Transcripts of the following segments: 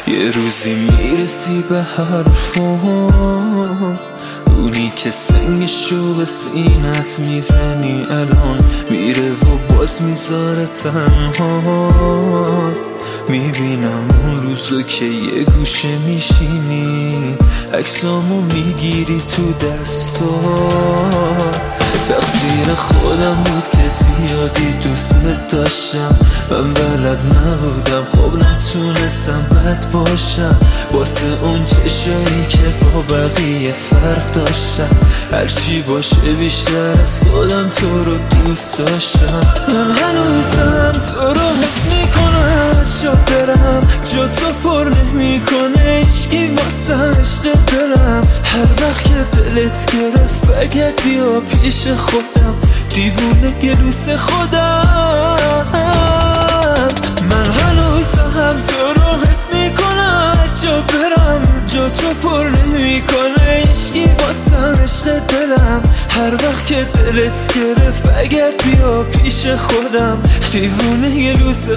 یه روزی میرسی به حرفم، اونی که سنگشو به سینت میزنی الان میره و باز میذاره تنها. میبینم اون روزو که یه گوشه میشینی، عکسامو میگیری تو دستا. تقصیر خودم بود که زیادی دوست داشتم، من بلد نبودم، خب نتونستم بد باشم واسه اون چشایی که با بقیه فرق داشتم. هرچی باشه بیشتر از خودم تو رو دوست داشتم. من هنوزم تو رو حس میکنم، جا برم جا تو پر نمیکنه هیچکی واسه عشق دلم. هر وقت که دلت گرفت بگرد بیا پیش خودم، دیوونه گلوس خودم. من هنوزم تو رو حس میکنم، جا برم جا تو پر نمیکنه هیچکی واسه عشق دلم. هر وقت که دلت گرفت بگرد بیا پیش خودم، دیوونه گلوس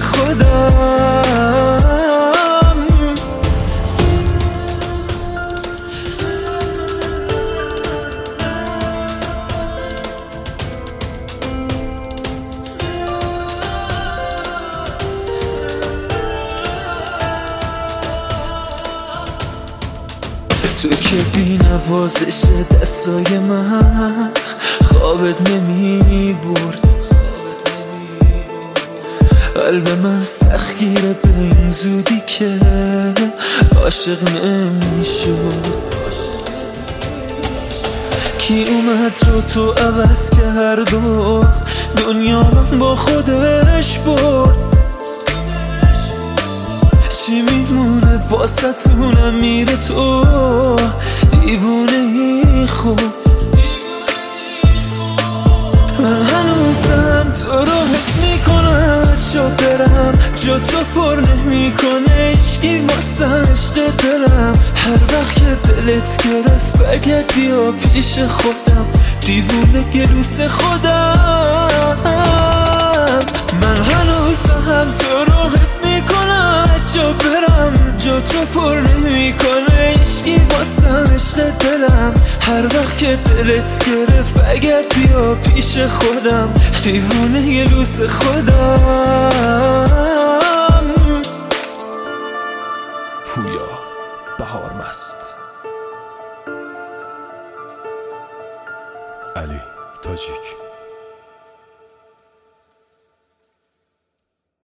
خودم. تو که بی نوازش دستای من خوابت نمی برد، قلب من سختگیره به این زودی که عاشق نمی شد. کی اومد رو تو عوض کرد و دنیا من با خودش برد. چی میمونه واسه تونم میره تو دیوونه ای خوب. من هنوزم تو رو حس میکنم، جا برم جا تو پر نمیکنه هیچکی واسه عشق دلم. هر وقت که دلت گرفت بگرد بیا پیش خودم، دیوونه گلوس خودم. من هنوزم تو رو حس میکنم، جا برم جا تو پر نمیکنه هیچکی واسه عشق دلم. هر وقت که دلت گرفت بگرد بیا پیش خودم، دیوونه گلوس خودم. پویا بهارمست، علی تاجیک.